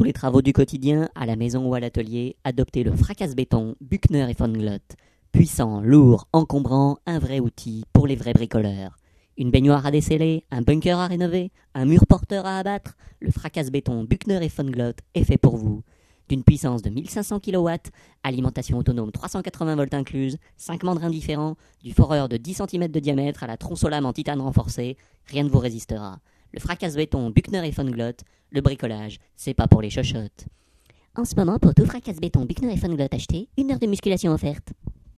tous les travaux du quotidien, à la maison ou à l'atelier, adoptez le fracasse-béton Buchner et von Glott. Puissant, lourd, encombrant, un vrai outil pour les vrais bricoleurs. Une baignoire à desceller, un bunker à rénover, un mur porteur à abattre, le fracasse-béton Buchner et von Glott est fait pour vous. D'une puissance de 1500 kW, alimentation autonome 380 volts incluse, 5 mandrins différents, du foreur de 10 cm de diamètre à la tronçon lame en titane renforcée, rien ne vous résistera. Le fracasse-béton Buchner et von Glott, le bricolage, c'est pas pour les chochottes. En ce moment, pour tout fracasse-béton Buchner et von Glott acheté, 1 heure de musculation offerte.